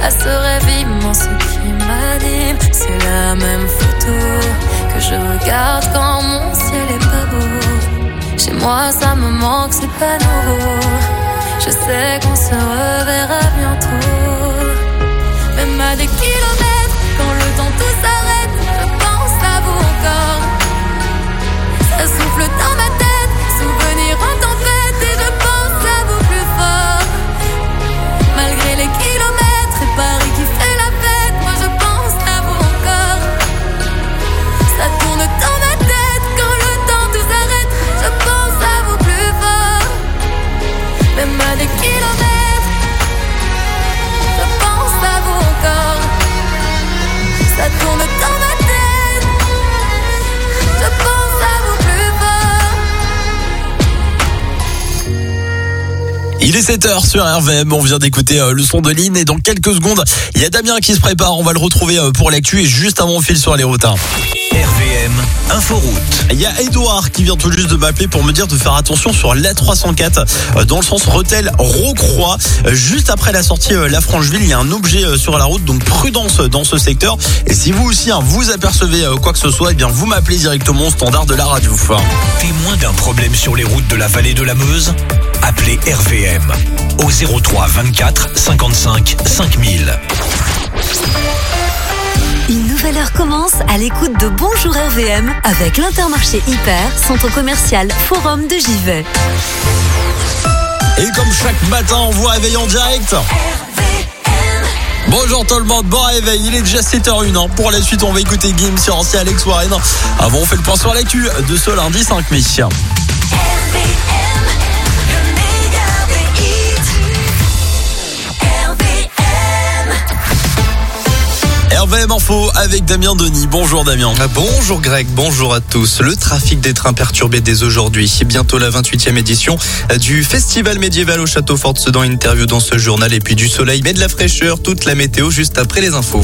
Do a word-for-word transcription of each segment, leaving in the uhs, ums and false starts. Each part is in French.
à ce rêve immense qui m'anime. C'est la même photo que je regarde quand mon ciel est pas beau. Chez moi ça me manque, c'est pas nouveau. Je sais qu'on se reverra bientôt. Même à des kilomètres, quand le temps tout s'arrête, je pense à vous encore. Ça souffle dans ma tête, souvenir en tempête, et je pense à vous plus fort. Malgré les kilomètres et Paris qui fait la fête, moi je pense à vous encore. Ça tourne dans ma tête, quand le temps tout s'arrête, je pense à vous plus fort. Même à des kilomètres, je pense à vous encore. Ça tourne dans ma tête, je pense à vous plus fort. Il est sept heures sur R V M, on vient d'écouter euh, le son de Lynn et dans quelques secondes, il y a Damien qui se prépare, on va le retrouver euh, pour l'actu et juste avant on file sur les routes. Hein. R V M Inforoute. Il y a Edouard qui vient tout juste de m'appeler pour me dire de faire attention sur l'A trois cent quatre euh, dans le sens Rethel-Rocroi. Euh, juste après la sortie euh, La Francheville, il y a un objet euh, sur la route, donc prudence dans ce secteur. Et si vous aussi hein, vous apercevez euh, quoi que ce soit, eh bien vous m'appelez directement au standard de la radio. Témoin d'un problème sur les routes de la vallée de la Meuse? Appelez R V M au zéro trois vingt-quatre cinquante-cinq cinq mille. Une nouvelle heure commence à l'écoute de Bonjour R V M avec l'Intermarché Hyper, centre commercial Forum de Givet. Et comme chaque matin, on vous réveille en direct. Bonjour tout le monde, bon réveil, il est déjà sept heures zéro un. Pour la suite, on va écouter Gims sur ancien Alex Warren. Avant, on fait le point sur l'actu de ce lundi cinq mai. R V M Info avec Damien Denis. Bonjour Damien. Bonjour Greg, bonjour à tous. Le trafic des trains perturbé dès aujourd'hui. Bientôt la vingt-huitième édition du Festival médiéval au Château Fort de Sedan. Interview dans ce journal et puis du soleil mais de la fraîcheur. Toute la météo juste après les infos.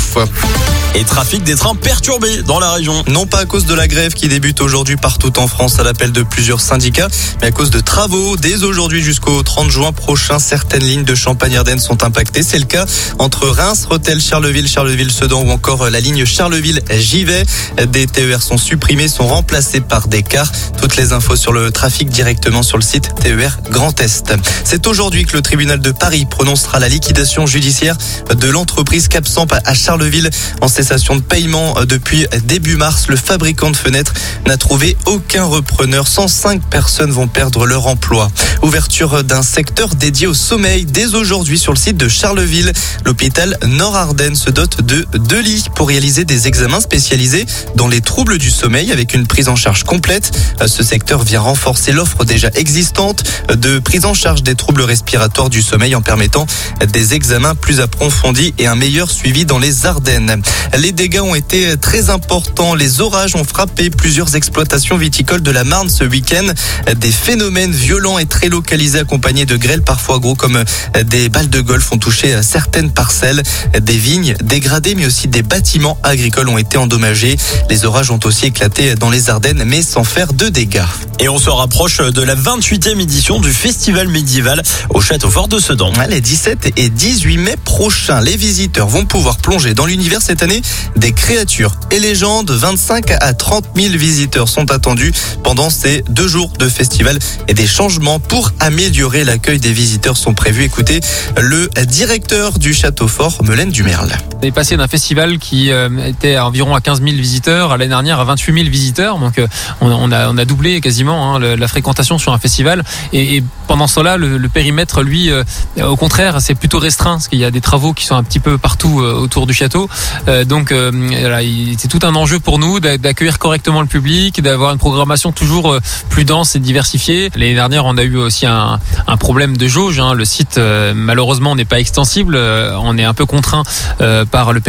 Et trafic des trains perturbés dans la région. Non pas à cause de la grève qui débute aujourd'hui partout en France à l'appel de plusieurs syndicats, mais à cause de travaux. Dès aujourd'hui jusqu'au trente juin prochain, certaines lignes de Champagne-Ardenne sont impactées. C'est le cas entre Reims, Rethel, Charleville, Charleville-Sedan ou encore la ligne Charleville-Givet. Des T E R sont supprimés, sont remplacés par des cars. Toutes les infos sur le trafic directement sur le site T E R Grand Est. C'est aujourd'hui que le tribunal de Paris prononcera la liquidation judiciaire de l'entreprise Capsamp à Charleville en cessation de paiement depuis début mars. Le fabricant de fenêtres n'a trouvé aucun repreneur. cent cinq personnes vont perdre leur emploi. Ouverture d'un secteur dédié au sommeil dès aujourd'hui sur le site de Charleville. L'hôpital Nord-Ardennes se dote de deux lits pour réaliser des examens spécialisés dans les troubles du sommeil avec une prise en charge complète. Ce secteur vient renforcer l'offre déjà existante de prise en charge des troubles respiratoires du sommeil en permettant des examens plus approfondis et un meilleur suivi dans les Ardennes. Les dégâts ont été très importants. Les orages ont frappé plusieurs exploitations viticoles de la Marne ce week-end. Des phénomènes violents et très localisés accompagnés de grêles parfois gros comme des balles de golf ont touché certaines parcelles. Des vignes dégradées mais aussi des bâtiments agricoles ont été endommagés. Les orages ont aussi éclaté dans les Ardennes mais sans faire de dégâts. Et on se rapproche de la vingt-huitième édition du Festival médiéval au Château Fort de Sedan. Les dix-sept et dix-huit mai prochains, les visiteurs vont pouvoir plonger dans l'univers cette année des créatures et légendes. vingt-cinq à trente mille visiteurs sont attendus pendant ces deux jours de festival et des changements pour améliorer l'accueil des visiteurs sont prévus. Écoutez le directeur du Château Fort, Melaine Dumerle. On est passé d'un festival qui euh, était à environ à quinze mille visiteurs à l'année dernière à vingt-huit mille visiteurs. Donc euh, on, on, a, on a doublé quasiment hein, le, la fréquentation sur un festival. Et, et pendant ce temps-là, le, le périmètre, lui, euh, au contraire, c'est plutôt restreint parce qu'il y a des travaux qui sont un petit peu partout euh, autour du château. Euh, donc euh, voilà, c'est tout un enjeu pour nous d'accueillir correctement le public, d'avoir une programmation toujours plus dense et diversifiée. L'année dernière, on a eu aussi un, un problème de jauge. Hein. Le site, euh, malheureusement, n'est pas extensible. Euh, on est un peu contraint euh, par le périmètre.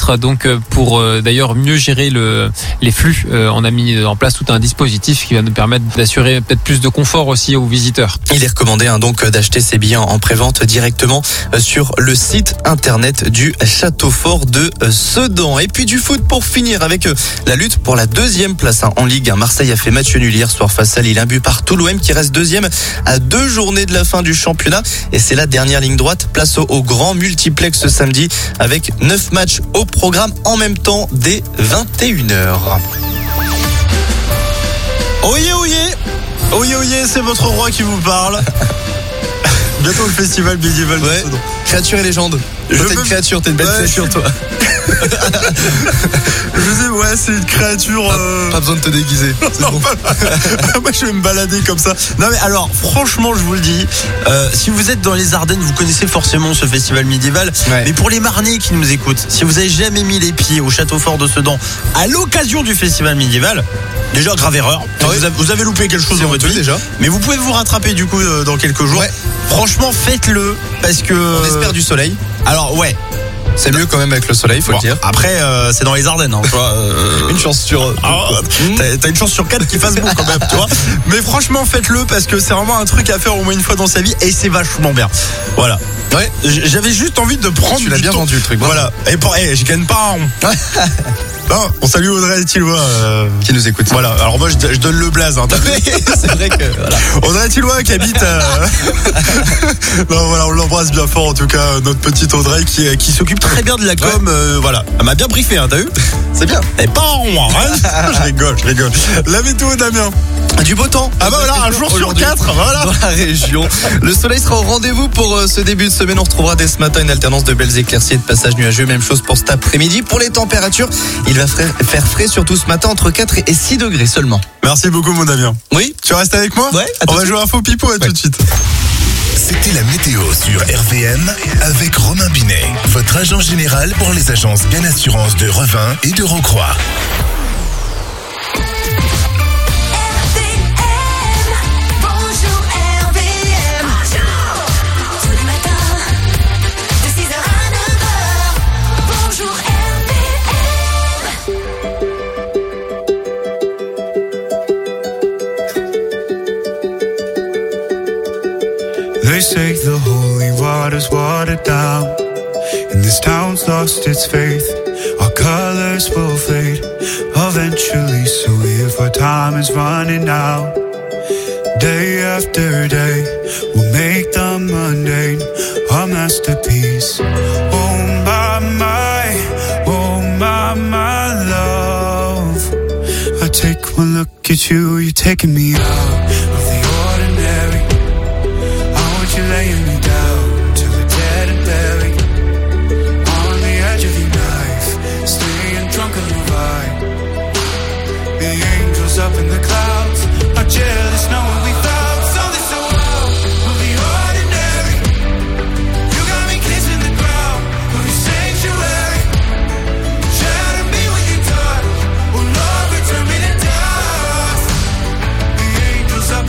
titre. Donc pour euh, d'ailleurs mieux gérer le, les flux, euh, on a mis en place tout un dispositif qui va nous permettre d'assurer peut-être plus de confort aussi aux visiteurs. Il est recommandé hein, donc d'acheter ses billets en prévente directement sur le site internet du Château Fort de Sedan. Et puis du foot pour finir avec la lutte pour la deuxième place hein, en Ligue un. Marseille a fait match nul hier soir face à Lille, un but partout. L'O M qui reste deuxième à deux journées de la fin du championnat. Et c'est la dernière ligne droite. Place au, au grand multiplex ce samedi avec neuf matchs au programme en même temps dès vingt et une heures. Oyez, oyez, oyez, oyez, c'est votre roi qui vous parle. Bientôt le festival médiéval de ouais. Sedan. Créature et légende. Toi, t'es une créature, t'es une belle ouais. créature, toi. Je sais, ouais, c'est une créature. Euh... Pas, pas besoin de te déguiser. C'est non, bon. pas... Moi, je vais me balader comme ça. Non, mais alors, franchement, je vous le dis, euh, si vous êtes dans les Ardennes, vous connaissez forcément ce festival médiéval. Ouais. Mais pour les Marnais qui nous écoutent, si vous avez jamais mis les pieds au Château Fort de Sedan à l'occasion du festival médiéval, déjà grave erreur. Ah oui. vous, avez, vous avez loupé quelque chose dans votre vie déjà. Mais vous pouvez vous rattraper du coup euh, dans quelques jours. Ouais. Franchement, faites-le parce que. On espère du soleil. Alors ouais. C'est mieux quand même avec le soleil, faut bon, le dire. Après, euh, c'est dans les Ardennes, hein, tu vois. Euh... Une chance sur. Ah, t'as, t'as une chance sur quatre qu'il fasse beau quand même, tu vois. Mais franchement, faites-le parce que c'est vraiment un truc à faire au moins une fois dans sa vie et c'est vachement bien. Voilà. Ouais. J'avais juste envie de prendre. Tu l'as bien temps. vendu le truc. Voilà. Et pour, hey, je gagne pas. On... non, on salue Audrey Tillois euh... qui nous écoute. Voilà. Alors moi, je, je donne le blaze. Hein, c'est vrai que. Voilà. Audrey Tillois qui habite. Euh... non, voilà, on l'embrasse bien fort en tout cas, notre petite Audrey qui qui s'occupe très bien de la com. Ouais. Euh, voilà. Elle m'a bien briefé, hein, t'as vu? C'est bien. Et pas en moi. Hein. je rigole, je rigole. La météo, Damien. Du beau temps. Ah bah voilà, un jour sur quatre, voilà. Dans la région. Le soleil sera au rendez-vous pour ce début de semaine. On retrouvera dès ce matin une alternance de belles éclaircies et de passages nuageux. Même chose pour cet après-midi. Pour les températures, il va faire frais surtout ce matin entre quatre et six degrés seulement. Merci beaucoup mon Damien. Oui. Tu restes avec moi? Ouais. On va jouer à Faux Pipo, à ouais. tout de suite. C'était la météo sur R V M avec Romain Binet, votre agent général pour les agences Bien Assurance de Revin et de Rocroi. They say the holy water's watered down, and this town's lost its faith. Our colors will fade eventually, so if our time is running out, day after day, we'll make the mundane our masterpiece. Oh my, my, oh my, my love, I take one look at you, you're taking me out of the ordinary. You're laying me down till we're dead and buried on the edge of your knife, staying drunk on the vibe. The angels up in the clouds are jealous knowing we found something so wild of the ordinary. You got me kissing the ground of your sanctuary. Shatter me when you touch, oh Lord, return me to dust. The angels up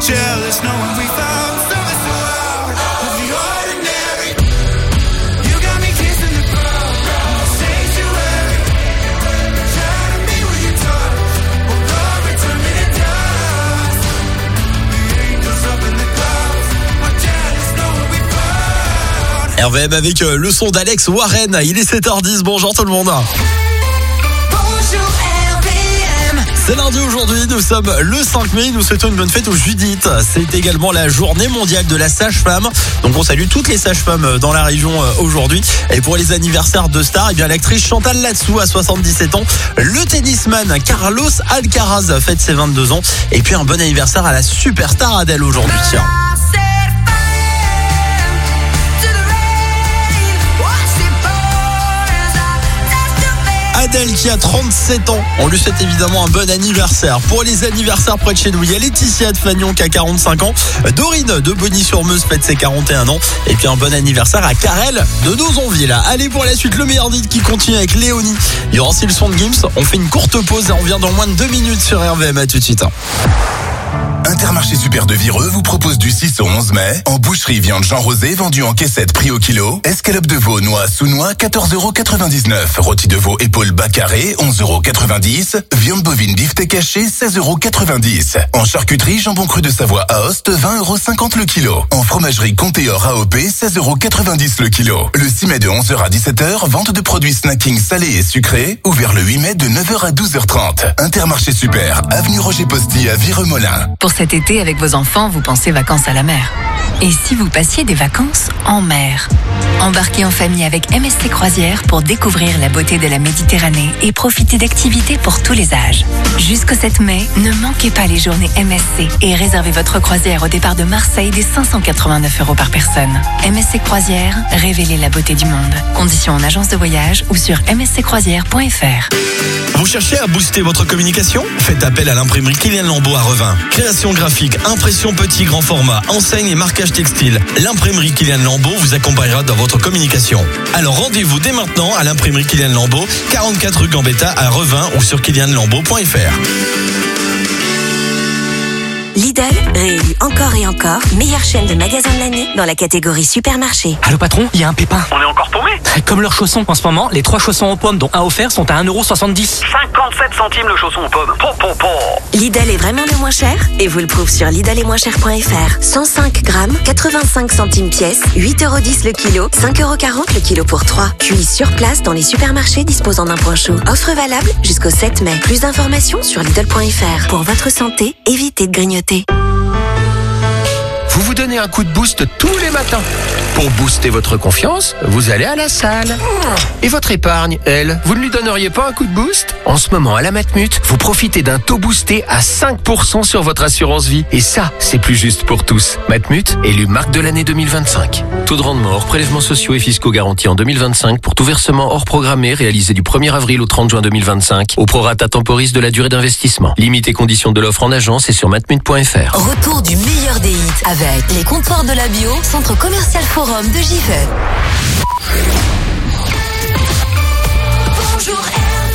jealous knowing we found something so out of the ordinary. You got me kissing the ground, sanctuary. Try to me when you touch, oh Lord, return me to dust. The angels up in the clouds, are jealous knowing we found. R V M avec euh, le son d'Alex Warren. Il est sept heures dix. Bonjour tout le monde. C'est lundi aujourd'hui, nous sommes le cinq mai, nous souhaitons une bonne fête aux Judith. C'est également la journée mondiale de la sage-femme. Donc on salue toutes les sages-femmes dans la région aujourd'hui. Et pour les anniversaires de stars, eh bien l'actrice Chantal Latsou a soixante-dix-sept ans. Le tennisman Carlos Alcaraz fête ses vingt-deux ans. Et puis un bon anniversaire à la superstar Adèle aujourd'hui. Tiens. Adèle qui a trente-sept ans, on lui souhaite évidemment un bon anniversaire. Pour les anniversaires près de chez nous, il y a Laetitia de Fagnon qui a quarante-cinq ans, Dorine de Bonny-sur-Meuse fête ses quarante et un ans, et puis un bon anniversaire à Karel de Nozonville. Allez, pour la suite, le meilleur dit qui continue avec Léonie. Il y aura aussi le son de Gims. On fait une courte pause et on revient dans moins de deux minutes sur R V M. À tout de suite. Intermarché Super de Vireux vous propose du six au onze mai, en boucherie viande Jean Rosé vendue en caissette prix au kilo, escalope de veau noix sous noix quatorze euros quatre-vingt-dix-neuf, rôti de veau épaule bas carré onze euros quatre-vingt-dix, viande bovine beefsteak haché seize euros quatre-vingt-dix. En charcuterie jambon cru de Savoie à Aoste vingt euros cinquante le kilo. En fromagerie Comté-Or A O P seize euros quatre-vingt-dix le kilo. Le six mai de onze heures à dix-sept heures, vente de produits snacking salés et sucrés, ouvert le huit mai de neuf heures à douze heures trente. Intermarché Super, avenue Roger Posty à Vireux-Molin. Pour cet été, avec vos enfants, vous pensez vacances à la mer. Et si vous passiez des vacances en mer? Embarquez en famille avec M S C Croisières pour découvrir la beauté de la Méditerranée et profiter d'activités pour tous les âges. Jusqu'au sept mai, ne manquez pas les journées M S C et réservez votre croisière au départ de Marseille dès cinq cent quatre-vingt-neuf euros par personne. M S C Croisières, révélez la beauté du monde. Conditions en agence de voyage ou sur m s c croisières point f r. Vous cherchez à booster votre communication? Faites appel à l'imprimerie Kylian Lambeau à Revin. Création graphique, impression petit grand format, enseigne et marquage textile. L'imprimerie Kylian Lambeau vous accompagnera dans votre communication. Alors rendez-vous dès maintenant à l'imprimerie Kylian Lambeau, quarante-quatre rue Gambetta à Revin ou sur kylian lambeau point f r. Lidl, réélu encore et encore, meilleure chaîne de magasins de l'année dans la catégorie supermarché. Allô patron, il y a un pépin. On est encore paumé. Comme leurs chaussons, en ce moment, les trois chaussons aux pommes dont un offert sont à un euro soixante-dix. cinquante-sept centimes le chausson aux pommes. Po, po, po. Lidl est vraiment le moins cher et vous le prouve sur lidl et moins cher point f r. cent cinq grammes, quatre-vingt-cinq centimes pièce, huit euros dix le kilo, cinq euros quarante le kilo pour trois. Puis sur place dans les supermarchés disposant d'un point chaud. Offre valable jusqu'au sept mai. Plus d'informations sur lidl point f r. Pour votre santé, évitez de grignoter. Vous vous donnez un coup de boost tous les matins. Pour booster votre confiance, vous allez à la salle. Et votre épargne, elle, vous ne lui donneriez pas un coup de boost? En ce moment, à la Matmut, vous profitez d'un taux boosté à cinq pour cent sur votre assurance vie. Et ça, c'est plus juste pour tous. Matmut, élu marque de l'année deux mille vingt-cinq. Taux de rendement hors prélèvements sociaux et fiscaux garantis en deux mille vingt-cinq pour tout versement hors programmé réalisé du premier avril au trente juin deux mille vingt-cinq au prorata temporis de la durée d'investissement. Limite et conditions de l'offre en agence et sur matmut point f r. Retour du meilleur des hits avec les comptoirs de la bio, centre commercial Forum de Givet. Bonjour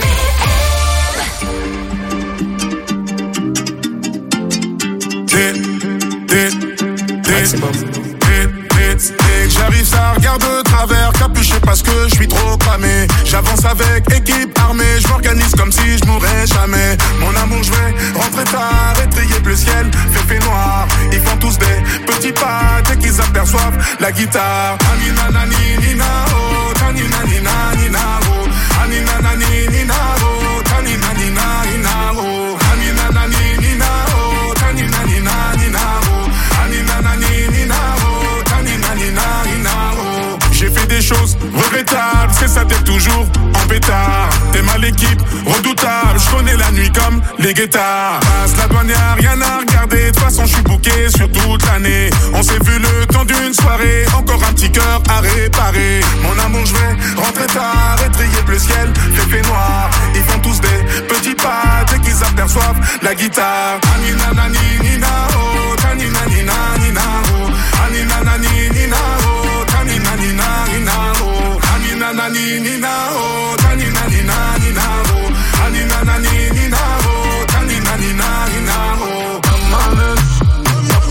J'arrive, ça regarde de travers, capuché parce que je suis trop cramé. J'avance avec équipe armée, je m'organise comme si je mourrais jamais. Mon amour, je vais rentrer tard, étrier le ciel, fait fait noir. Ils font tous des petits pas dès qu'ils aperçoivent la guitare. Anina nani nina oh, tanina nina nina oh, anina nani nina oh, tanina nina nina oh, anina nani nina oh, tanina nina nina oh, anina nani nina oh. J'ai fait des choses regrettables, c'est ça t'es toujours en pétard. T'es mal l'équipe, redoutable, je connais la nuit comme les guettards. Passe la douane, y'a rien à regarder, de toute façon je suis booké sur toute l'année. On s'est vu le temps d'une soirée, encore un petit cœur à réparer. Mon amour, je vais rentrer tard, étrier le ciel, fait fait noir. Ils font tous des petits pas dès qu'ils aperçoivent la guitare. Anina nani nina oh, tanina nina nina oh, anina nani nina oh, tanina nina nina oh, anina nani nina oh, tanina nina nina oh, anina nani nina oh, tanina nina nina oh.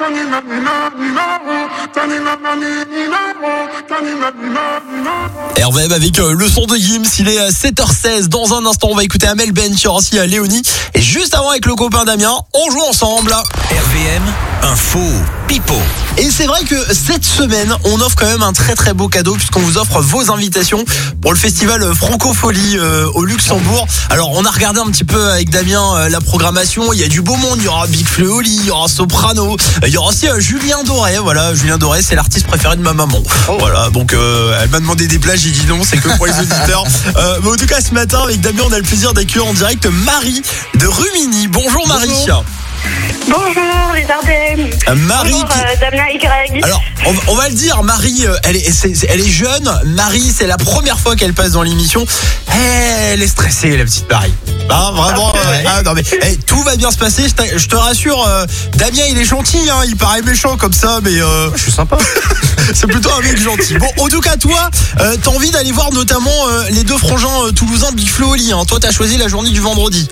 R V M avec euh, le son de Gims, il est à sept heures seize. Dans un instant, on va écouter Amel Ben, qui aura aussi à Léonie. Et juste avant, avec le copain Damien, on joue ensemble. R V M, info, pipo. Et c'est vrai que cette semaine, on offre quand même un très très beau cadeau, puisqu'on vous offre vos invitations pour le festival Francofolie euh, au Luxembourg. Alors, on a regardé un petit peu avec Damien euh, la programmation. Il y a du beau monde. Il y aura Big Flo et Oli, il y aura Soprano, il y aura aussi euh, Julien Doré. Voilà, Julien Doré, c'est l'artiste préféré de ma maman. Oh. Voilà, donc euh, elle m'a demandé des plages, j'ai dit non, c'est que pour les auditeurs. Euh, mais en tout cas, ce matin, avec Damien, on a le plaisir d'accueillir en direct Marie de Rumini. Bonjour Marie. Bonjour. Bonjour les Ardennes. Euh, Marie. Bonjour euh, Damien Y. Alors, on, on va le dire, Marie, euh, elle est, c'est, elle est jeune. Marie, c'est la première fois qu'elle passe dans l'émission. Hey, elle est stressée, la petite Marie. Ah, vraiment. Euh, ah, non mais hey, tout va bien se passer. Je, je te rassure. Euh, Damien, il est gentil. Hein, il paraît méchant comme ça, mais euh, je suis sympa. C'est plutôt un mec gentil. Bon, en tout cas, toi, euh, t'as envie d'aller voir notamment euh, les deux frangins euh, toulousains Big Flo et Oli. Hein. Toi, t'as choisi la journée du vendredi.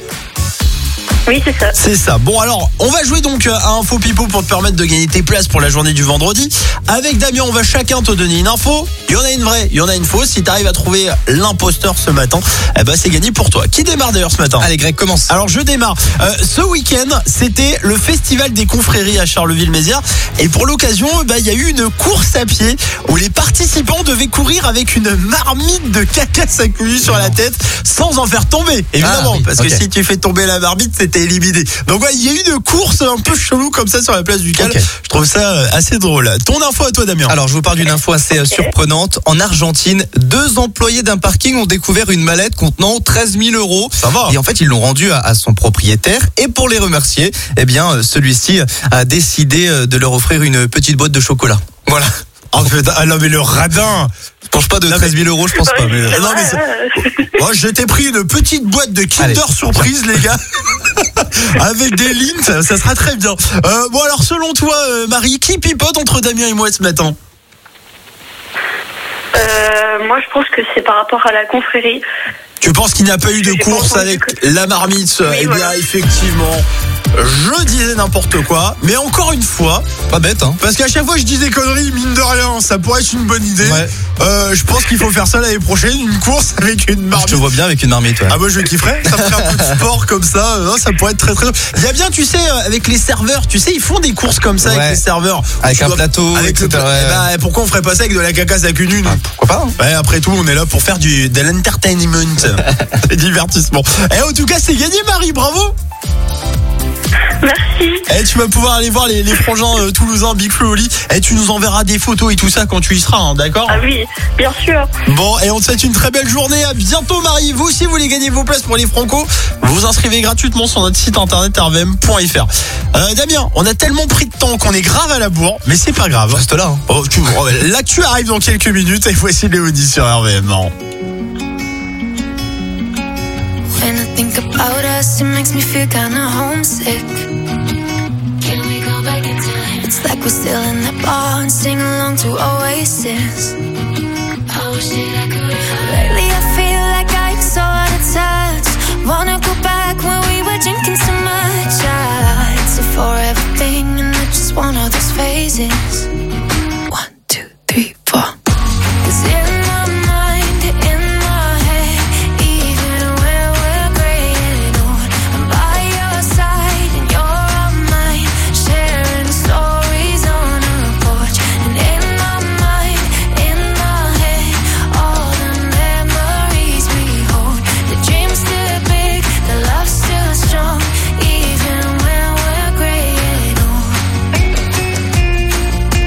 Oui, c'est ça. C'est ça. Bon, alors, on va jouer donc à Info Pipo pour te permettre de gagner tes places pour la journée du vendredi. Avec Damien, on va chacun te donner une info. Il y en a une vraie, il y en a une fausse. Si tu arrives à trouver l'imposteur ce matin, eh ben, c'est gagné pour toi. Qui démarre d'ailleurs ce matin ? Allez, Greg, commence. Alors, je démarre. Euh, ce week-end, c'était le festival des confréries à Charleville-Mézières. Et pour l'occasion, bah, il y a eu une course à pied où les participants devaient courir avec une marmite de caca sacoulue sur la tête sans en faire tomber, évidemment. Ah, oui. Parce Okay. que si tu fais tomber la marmite, c'était éliminé. Donc ouais, il y a eu une course un peu chelou comme ça sur la place du Cal. Okay. Je trouve ça assez drôle. Ton info à toi, Damien. Alors, je vous parle d'une info assez surprenante. En Argentine, deux employés d'un parking ont découvert une mallette contenant treize mille euros. Ça va. Et en fait, ils l'ont rendue à, à son propriétaire. Et pour les remercier, eh bien, celui-ci a décidé de leur offrir une petite boîte de chocolat. Voilà. En fait, ah non mais le radin. Je pense pas de treize mille euros, je pense pas. Mais... Non mais c'est... Moi, je t'ai pris une petite boîte de Kinder Allez. Surprise, les gars. Avec des lints, ça, ça sera très bien. Euh, bon alors, selon toi, euh, Marie, qui pipote entre Damien et moi ce matin ? Euh, moi, je pense que c'est par rapport à la confrérie. Tu penses qu'il n'y a pas eu de course avec la marmite ? Oui, Eh bien, voilà. effectivement, je disais n'importe quoi. Mais encore une fois, pas bête, hein. Parce qu'à chaque fois, je dis des conneries, mine de rien, ça pourrait être une bonne idée. Ouais. Euh, je pense qu'il faut faire ça l'année prochaine, une course avec une marmite. Je te vois bien avec une marmite, ouais. Ah, moi, je kifferais. Ça me ferait un peu de sport comme ça. Euh, ça pourrait être très, très. Il y a bien, tu sais, euh, avec les serveurs, tu sais, ils font des courses comme ça Ouais. avec les serveurs. Avec Tu un dois- plateau, avec et cetera. le- Ouais. Eh ben, pourquoi on ferait pas ça avec de la cacasse à cul nu, nous ? Ah, pourquoi pas, hein. Ouais, après tout, on est là pour faire du, de l'entertainment. Et divertissement. Et en tout cas, c'est gagné, Marie, bravo. Merci. Et tu vas pouvoir aller voir les, les frangins euh, toulousains Big Flo et Oli. Et tu nous enverras des photos et tout ça quand tu y seras, hein, d'accord ? Ah oui, bien sûr. Bon, et on te souhaite une très belle journée. À bientôt, Marie. Vous aussi, vous voulez gagner vos places pour les Franco, vous vous inscrivez gratuitement sur notre site internet r v m point f r. Euh, Damien, on a tellement pris de temps qu'on est grave à la bourre, mais c'est pas grave. Reste là, hein. Oh, tu, oh, l'actu arrive dans quelques minutes et voici Léonie sur R V M. Non. When I think about us, it makes me feel kinda homesick. Can we go back in time? It's like we're still in that bar and sing along to Oasis. Oh shit, I could. Lately I feel like I'm so out of touch. Wanna go back when we were drinking so much. Ah, it's a forever thing and I just want all those phases. One, two, three, four. 'Cause in my mind, in my head, even when we're gray and old, I'm by your side and you're on mine, sharing stories on a porch. And in my mind, in my head, all the memories we hold. The dream's still big, the love's still strong, even when we're gray and old.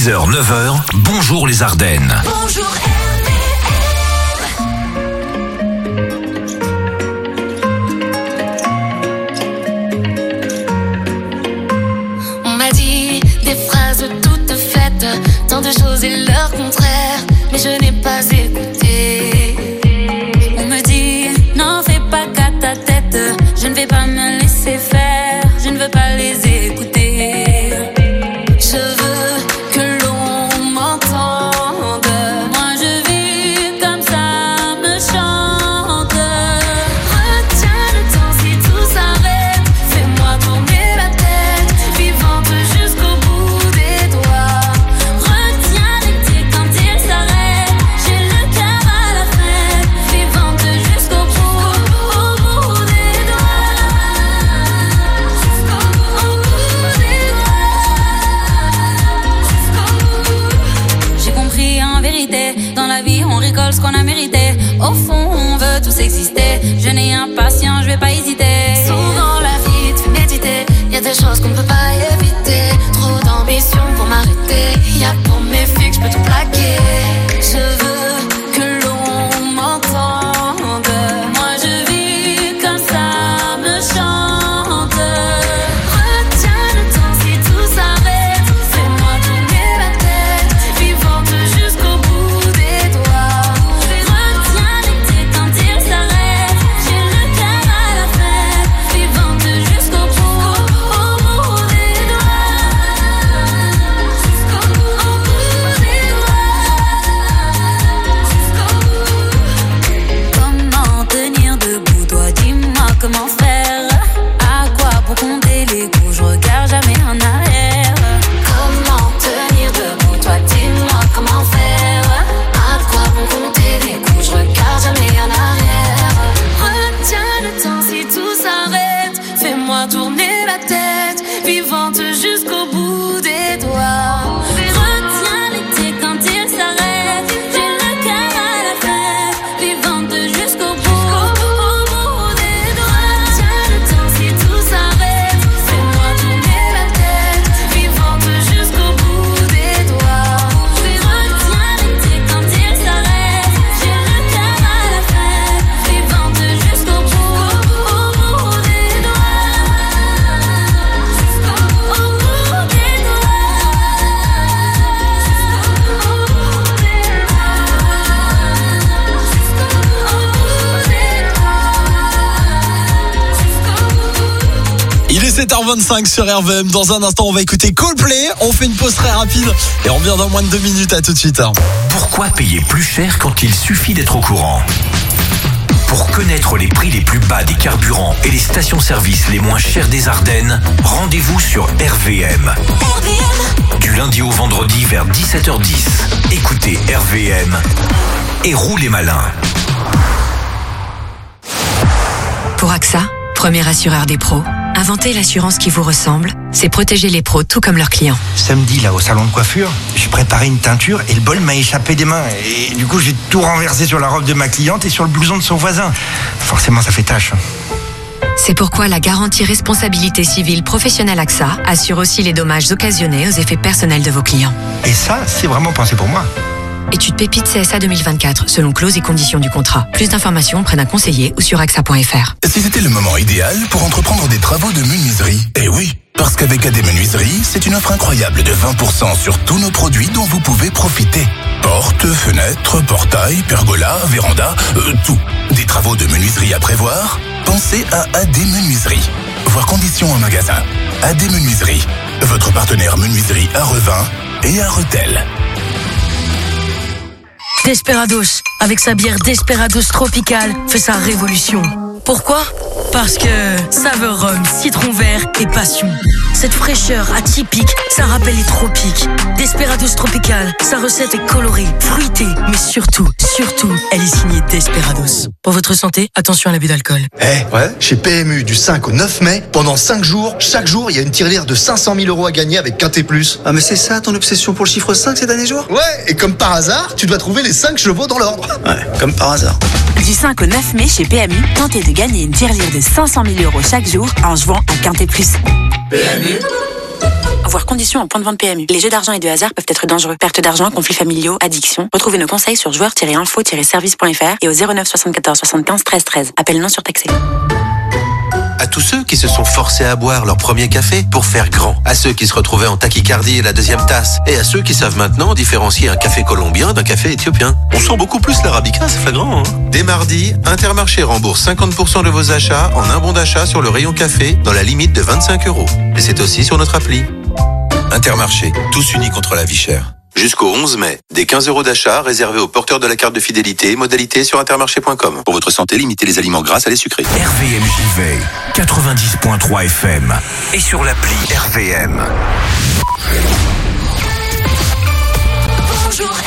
six heures neuf heures, bonjour les Ardennes. Bonjour On m'a dit des phrases toutes faites, tant de choses et leur contraire, mais je n'ai pas écouté. On me dit n'en fais pas qu'à ta tête, je ne vais pas me laisser faire, je ne veux pas les écouter. Je veux que l'on m'entende, moi je vis comme ça me chante. Retiens le temps si tout s'arrête, fais-moi tourner la tête, vivante jusqu'au bout des doigts. Retiens l'été quand il s'arrête, j'ai le cœur à la fête, vivante jusqu'au bout, au bout des doigts. Jusqu'au bout, au bout des doigts. J'ai compris en vérité, dans la vie on récolte ce qu'on a mérité. Au fond on veut tous exister, je n'ai impatient, je vais pas hésiter. Souvent la vie te fait méditer, y a des choses qu'on ne peut pas éviter. Trop d'ambition pour m'arrêter, y a pour mes filles que je peux tout plaquer. Je veux que l'on m'entende, moi je vis comme ça me chante. Retiens le temps si tout s'arrête, fais-moi tourner la tête, vivante jusqu'au bout des doigts. Retiens l'été quand il s'arrête, j'ai le cœur à la fête, vivante jusqu'au bout, au bout des doigts. Jusqu'au bout, au bout des doigts. Comment tenir debout, toi dis-moi comment faire. À quoi pour compter les coups, je regarde jamais en arrière. Comment tenir debout, toi dis-moi comment faire. À quoi pour compter les coups, je regarde jamais en arrière. Retiens le temps si tout s'arrête, fais-moi tourner la tête, vivante jusqu'au bout des doigts. Retiens l'été quand il s'arrête, j'ai le cœur à la fête, vivante jusqu'au bout, au bout des doigts. Retiens le temps si tout s'arrête, fais-moi tourner la tête, vivante jusqu'au bout des doigts. Retiens l'été quand il s'arrête, j'ai le cœur à la fête, vivante jusqu'au bout, au bout des doigts. Jusqu'au bout, au bout des Il est sept heures vingt-cinq sur R V M. Dans un instant, on va écouter Coldplay. On fait une pause très rapide et on revient dans moins de deux minutes. À tout de suite. Pourquoi payer plus cher quand il suffit d'être au courant ? Pour connaître les prix les plus bas des carburants et les stations-service les moins chères des Ardennes, rendez-vous sur R V M. Du lundi au vendredi vers dix-sept heures dix. Écoutez R V M et roulez malin. Pour AXA, premier assureur des pros, inventer l'assurance qui vous ressemble, c'est protéger les pros tout comme leurs clients. Samedi, là, au salon de coiffure, j'ai préparé une teinture et le bol m'a échappé des mains. Et du coup, j'ai tout renversé sur la robe de ma cliente et sur le blouson de son voisin. Forcément, ça fait tâche. C'est pourquoi la garantie responsabilité civile professionnelle AXA assure aussi les dommages occasionnés aux effets personnels de vos clients. Et ça, c'est vraiment pensé pour moi. Étude Pépite C S A deux mille vingt-quatre, selon clauses et conditions du contrat. Plus d'informations auprès d'un conseiller ou sur A X A point F R. Si c'était le moment idéal pour entreprendre des travaux de menuiserie, eh oui, parce qu'avec A D Menuiserie, c'est une offre incroyable de vingt pour cent sur tous nos produits dont vous pouvez profiter. Portes, fenêtres, portails, pergolas, vérandas, euh, tout. Des travaux de menuiserie à prévoir? Pensez à A D Menuiserie. Voir conditions en magasin. A D Menuiserie, votre partenaire menuiserie à Revin et à Rethel. Desperados, avec sa bière Desperados Tropical, fait sa révolution. Pourquoi ? Parce que saveur rhum, citron vert et passion. Cette fraîcheur atypique, ça rappelle les tropiques. Desperados Tropical, sa recette est colorée, fruitée, mais surtout, surtout, elle est signée Desperados. Pour votre santé, attention à l'abus d'alcool. Eh, hey, ouais. Chez P M U, du cinq au neuf mai, pendant cinq jours, chaque jour, il y a une tirelire de cinq cent mille euros à gagner avec Quintet Plus. Ah, mais c'est ça ton obsession pour le chiffre cinq ces derniers jours ? Ouais, et comme par hasard, tu dois trouver les cinq chevaux dans l'ordre. Ouais, comme par hasard. Du cinq au neuf mai chez P M U, tentez de gagner une tirelire de cinq cent mille euros chaque jour en jouant à Quintet Plus. P M U Voir conditions en point de vente P M U. Les jeux d'argent et de hasard peuvent être dangereux. Perte d'argent, conflits familiaux, addiction. Retrouvez nos conseils sur joueurs tiret info tiret service point f r et au zéro neuf soixante-quatorze soixante-quinze treize treize. Appel non surtaxé. À tous ceux qui se sont forcés à boire leur premier café pour faire grand. À ceux qui se retrouvaient en tachycardie et la deuxième tasse. Et à ceux qui savent maintenant différencier un café colombien d'un café éthiopien. On sent beaucoup plus l'arabica, c'est flagrant. Hein. Dès mardi, Intermarché rembourse cinquante pour cent de vos achats en un bon d'achat sur le rayon café dans la limite de vingt-cinq euros. Et c'est aussi sur notre appli. Intermarché, tous unis contre la vie chère. Jusqu'au onze mai, des quinze euros d'achat réservés aux porteurs de la carte de fidélité, modalité sur intermarché point com. Pour votre santé, limitez les aliments gras à les sucrés. R V M J V, quatre-vingt-dix point trois F M et sur l'appli R V M. Bonjour.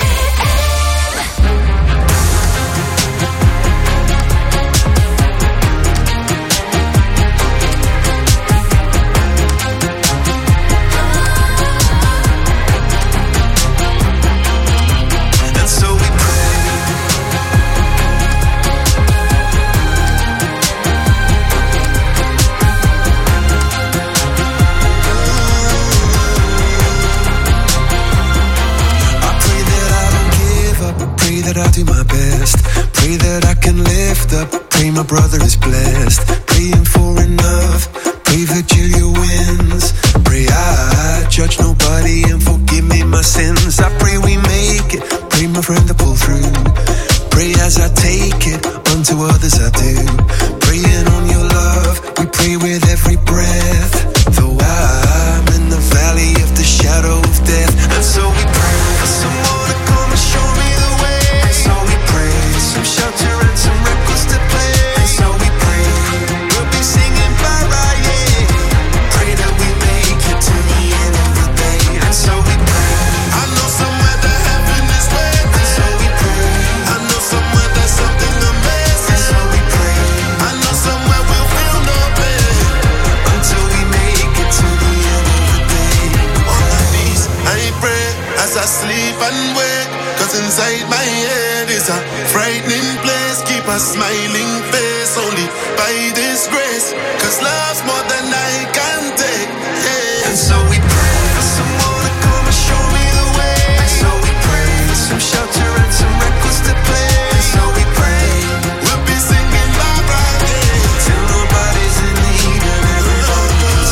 I'll do my best. Pray that I can lift up. Pray my brother is blessed. Praying for enough. Pray Virgilia wins. Pray I judge nobody and forgive me my sins. I pray we make it. Pray my friend to pull through. Pray as I take it. Unto others I do. Praying on your love. We pray with every breath. Though I'm in the valley of the shadow of death. And so we pray for someone to come and show me the way. Some shelter and some records to play. And so we pray, we'll be singing bye-bye, yeah. Pray that we make it to the end of the day. And so we pray, I know somewhere that heaven is waiting. And so we pray, I know somewhere there's something amazing. And so we pray, I know somewhere we'll feel no pain until we make it to the end of the day. On my knees, I pray as I sleep and wake. Cause inside my head is a frightening place. Keep a smiling face only by this grace. Cause love's more than I can take, yeah. And so we pray for someone to come and show me the way. And so we pray for some shelter and some records to play. And so we pray we'll be singing bye-bye, yeah. Till nobody's in need and everybody's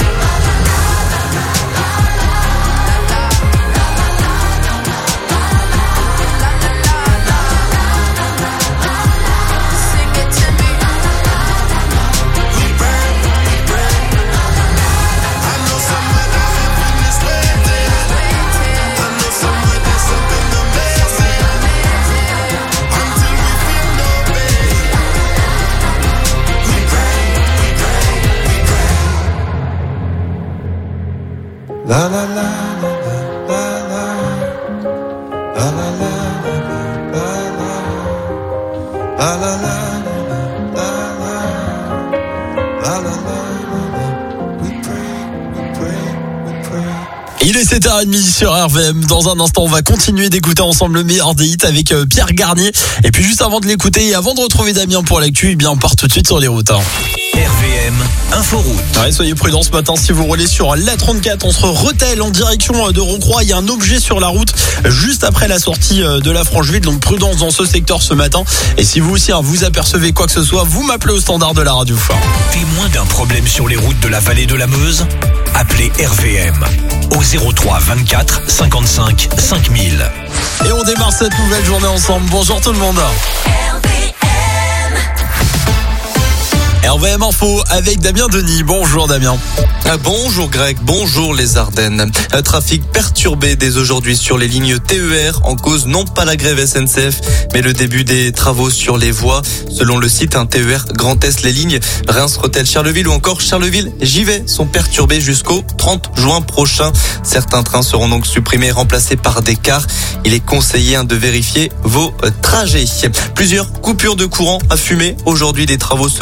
la la la la la la la la la la la la Il est sept heures trente sur R V M. Dans un instant, on va continuer d'écouter ensemble le meilleur des hits avec Pierre Garnier. Et puis juste avant de l'écouter et avant de retrouver Damien pour l'actu, eh bien on part tout de suite sur les routes. Hein. R V M Inforoute. Ouais, soyez prudents ce matin si vous roulez sur l'A trente-quatre entre Rethel en direction de Rocroi. Il y a un objet sur la route juste après la sortie de la Francheville. Donc prudence dans ce secteur ce matin. Et si vous aussi hein, vous apercevez quoi que ce soit, vous m'appelez au standard de la radio. Témoin d'un problème sur les routes de la vallée de la Meuse? Appelez R V M au zéro trois vingt-quatre cinquante-cinq cinq mille. Et on démarre cette nouvelle journée ensemble. Bonjour tout le monde. R V M Info avec Damien Denis. Bonjour Damien. Bonjour Greg, bonjour les Ardennes. Un trafic perturbé dès aujourd'hui sur les lignes T E R, en cause non pas la grève S N C F, mais le début des travaux sur les voies. Selon le site, un T E R Grand Est, les lignes Reims, Rethel, Charleville ou encore Charleville, Givet sont perturbés jusqu'au trente juin prochain. Certains trains seront donc supprimés et remplacés par des cars. Il est conseillé de vérifier vos trajets. Plusieurs coupures de courant à fumer. Aujourd'hui, des travaux seront réalisés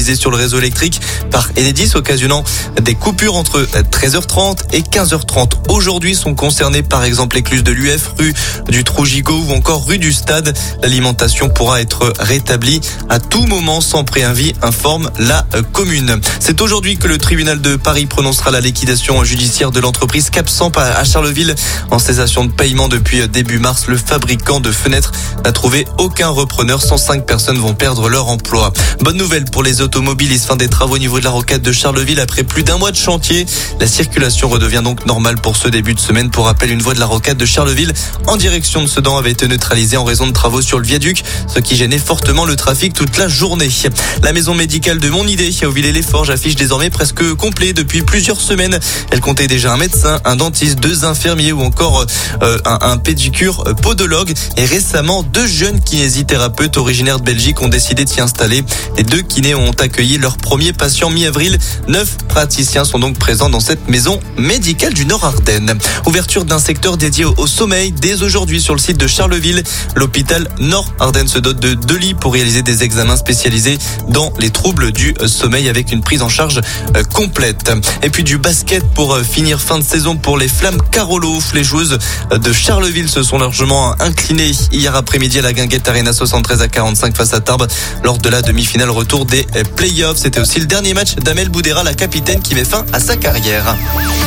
généralisée sur le réseau électrique par Enedis, occasionnant des coupures entre treize heures trente et quinze heures trente. Aujourd'hui sont concernées par exemple l'écluse de l'U F, rue du Trougigot ou encore rue du Stade. L'alimentation pourra être rétablie à tout moment sans préavis, informe la commune. C'est aujourd'hui que le tribunal de Paris prononcera la liquidation judiciaire de l'entreprise Capsamp à Charleville. En cessation de paiement depuis début mars, le fabricant de fenêtres n'a trouvé aucun repreneur. cent cinq personnes vont perdre leur emploi. Bonne nouvelle pour les automobilistes. Fin des travaux au niveau de la rocade de Charleville après plus d'un mois de chantier. La circulation redevient donc normale pour ce début de semaine. Pour rappel, une voie de la rocade de Charleville en direction de Sedan avait été neutralisée en raison de travaux sur le viaduc, ce qui gênait fortement le trafic toute la journée. La maison médicale de Monidée à Auvillers-les-Forges affiche désormais presque complet depuis plusieurs semaines. Elle comptait déjà un médecin, un dentiste, deux infirmiers ou encore euh, un, un pédicure podologue. Et récemment, deux jeunes kinésithérapeutes originaires de Belgique ont décidé de s'y installer. Les deux kinés ont accueilli leur premier patient mi-avril. Neuf praticiens sont donc présents dans cette maison médicale du Nord-Ardennes. Ouverture d'un secteur dédié au, au sommeil dès aujourd'hui sur le site de Charleville. L'hôpital Nord-Ardennes se dote de deux lits pour réaliser des examens spécialisés dans les troubles du sommeil avec une prise en charge euh, complète. Et puis du basket pour euh, finir fin de saison pour les Flammes Carolo. Les joueuses de Charleville se sont largement inclinées hier après-midi à la Guinguette Arena soixante-treize à quarante-cinq face à Tarbes lors de la demi-finale retour des playoffs. C'était aussi le dernier match d'Amel Boudera, la capitaine qui met fin à sa carrière.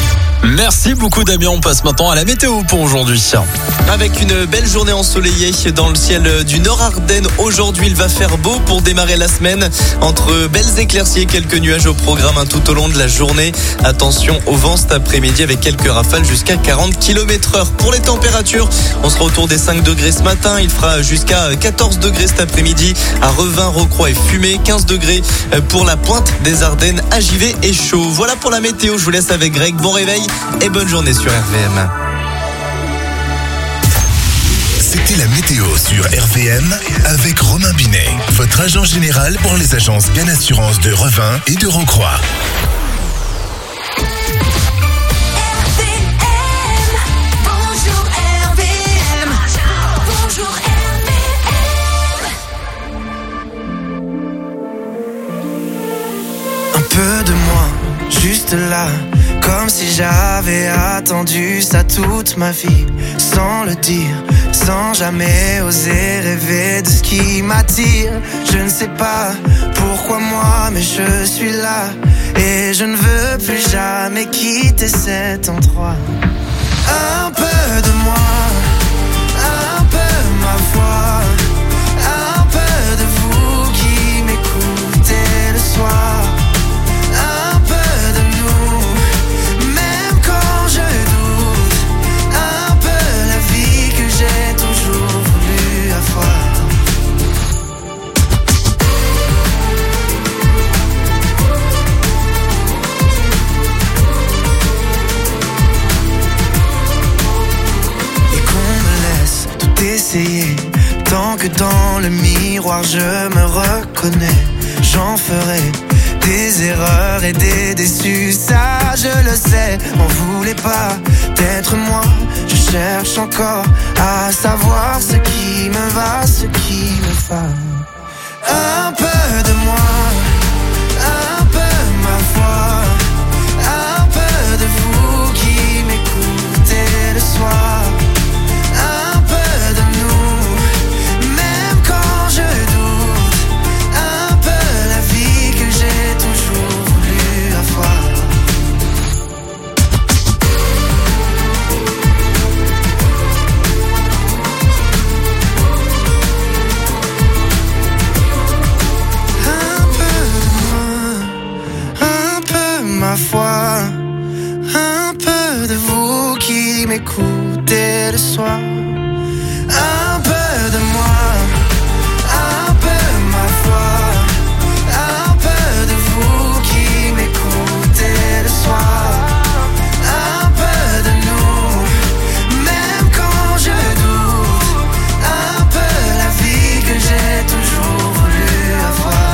Merci beaucoup Damien, on passe maintenant à la météo pour aujourd'hui. Avec une belle journée ensoleillée dans le ciel du Nord-Ardennes. Aujourd'hui, il va faire beau pour démarrer la semaine. Entre belles éclaircies et quelques nuages au programme hein, tout au long de la journée. Attention au vent cet après-midi avec quelques rafales jusqu'à quarante kilomètres heure. Pour les températures, on sera autour des cinq degrés ce matin. Il fera jusqu'à quatorze degrés cet après-midi à Revin, Rocroi et Fumé. quinze degrés pour la pointe des Ardennes à Givet et Chaud. Voilà pour la météo. Je vous laisse avec Greg. Bon réveil et bonne journée sur R V M. C'était la météo sur R V M avec Romain Binet, votre agent général pour les agences Gain Assurance de Revin et de Rocroi. Un peu de moi, juste là, comme si j'avais attendu ça toute ma vie, sans le dire, sans jamais oser rêver de ce qui m'attire. Je ne sais pas pourquoi moi, mais je suis là, et je ne veux plus jamais quitter cet endroit. Un peu de moi, un peu ma voix, un peu de vous qui m'écoutez le soir. Essayer, tant que dans le miroir je me reconnais, j'en ferai des erreurs et des déçus, ça je le sais. On voulait pas d'être moi, je cherche encore à savoir ce qui me va, ce qui me va. Un peu de moi, un peu ma voix, un peu de vous qui m'écoutez le soir. Ma foi, un peu de vous qui m'écoutez le soir, un peu de moi, un peu ma foi, un peu de vous qui m'écoutez le soir, un peu de nous, même quand je doute, un peu la vie que j'ai toujours voulu avoir.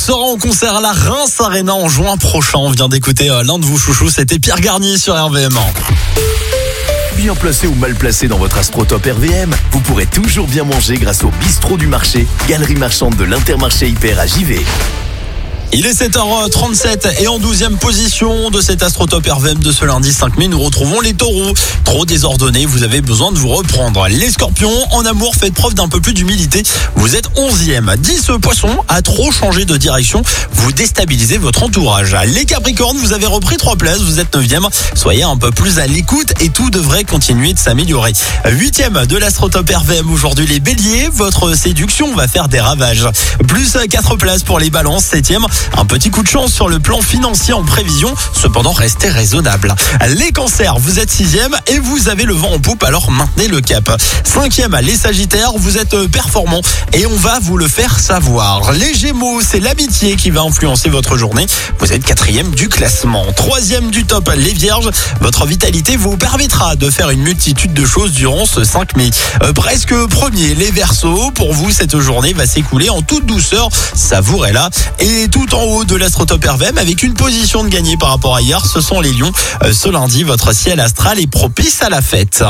sera en concert à la Reims Arena en juin prochain. On vient d'écouter l'un de vos chouchous, c'était Pierre Garnier sur R V M. Bien placé ou mal placé dans votre AstroTop R V M, vous pourrez toujours bien manger grâce au bistrot du marché, galerie marchande de l'Intermarché Hyper à Givet. Il est sept heures trente-sept et en douzième position de cet AstroTop R V M de ce lundi cinq mai, nous retrouvons les taureaux. Trop désordonnés, vous avez besoin de vous reprendre. Les scorpions, en amour, faites preuve d'un peu plus d'humilité. Vous êtes onzième. dix poissons, à trop changer de direction, vous déstabilisez votre entourage. Les capricornes, vous avez repris trois places, vous êtes neuvième. Soyez un peu plus à l'écoute et tout devrait continuer de s'améliorer. huitième de l'AstroTop R V M aujourd'hui, les béliers, votre séduction va faire des ravages. Plus quatre places pour les balances, septième. Un petit coup de chance sur le plan financier en prévision, cependant restez raisonnable. Les cancers, vous êtes sixième et vous avez le vent en poupe, alors maintenez le cap. Cinquième, les sagittaires, vous êtes performants et on va vous le faire savoir. Les gémeaux, c'est l'amitié qui va influencer votre journée. Vous êtes quatrième du classement. Troisième du top, les vierges, votre vitalité vous permettra de faire une multitude de choses durant ce cinq mai. Euh, presque premier, les verseaux, pour vous cette journée va s'écouler en toute douceur, savourez-la. Et tout en haut de l'AstroTop R V M avec une position de gagné par rapport à hier, ce sont les lions. Euh, ce lundi, votre ciel astral est propice à la fête.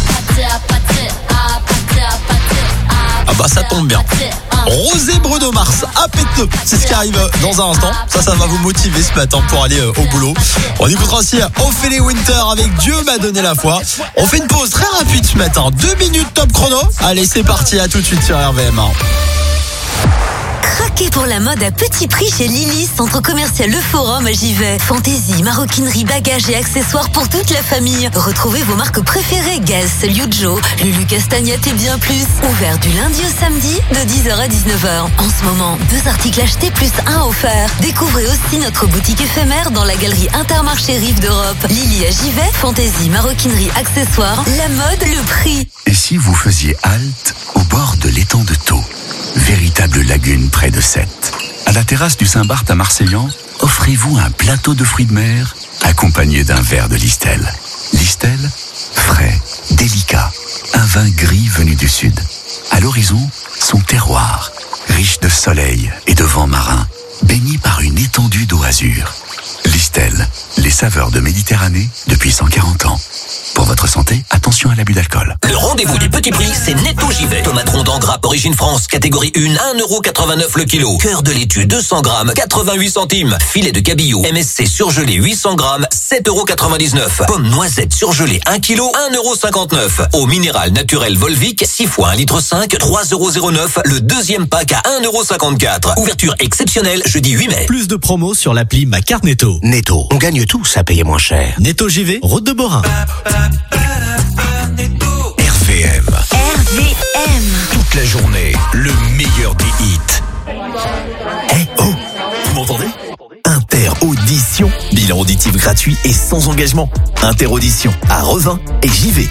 Ah bah ça tombe bien. Rosé Bruno Mars, à Péteux, c'est ce qui arrive dans un instant. Ça, ça va vous motiver ce matin pour aller au boulot. On écoutera aussi Ophélie Winter avec Dieu m'a donné la foi. On fait une pause très rapide ce matin, deux minutes top chrono. Allez, c'est parti, à tout de suite sur R V M. Craquez pour la mode à petit prix chez Lily, centre commercial Le Forum à Givet. Fantaisie, maroquinerie, bagages et accessoires pour toute la famille. Retrouvez vos marques préférées, Guess, Liujo, Lulu Castagnette et bien plus. Ouvert du lundi au samedi de dix heures à dix-neuf heures. En ce moment, deux articles achetés plus un offert. Découvrez aussi notre boutique éphémère dans la galerie Intermarché Rive d'Europe. Lily à Givet, fantaisie, maroquinerie, accessoires, la mode, le prix. Et si vous faisiez halte au bord de l'étang de Thau, véritable lagune près de Sète. À la terrasse du Saint-Barth à Marseillan, offrez-vous un plateau de fruits de mer accompagné d'un verre de Listel. Listel, frais, délicat, un vin gris venu du sud. À l'horizon, son terroir, riche de soleil et de vent marin, baigné par une étendue d'eau azur. Listel, les saveurs de Méditerranée depuis cent quarante ans. Pour votre santé, attention à l'abus d'alcool. Le rendez-vous du petit prix, c'est Netto Givet. Tomate ronde en grappe origine France, catégorie un, un euro quatre-vingt-neuf le kilo. Cœur de laitue deux cents grammes, quatre-vingt-huit centimes. Filet de cabillaud M S C surgelé huit cents grammes, sept euros quatre-vingt-dix-neuf. Pomme noisette surgelée un kilo, un euro cinquante-neuf. Eau minérale naturelle Volvic, six fois un litre cinq, trois euros zéro neuf. Le deuxième pack à un euro cinquante-quatre. Ouverture exceptionnelle jeudi huit mai. Plus de promos sur l'appli Ma Carte Netto. Netto, on gagne tous à payer moins cher. Netto J V, route de Borin. R V M. R V M. Toute la journée, le meilleur des hits. Eh oh, vous m'entendez? Interaudition. Bilan auditif gratuit et sans engagement. Interaudition à Revin et J V.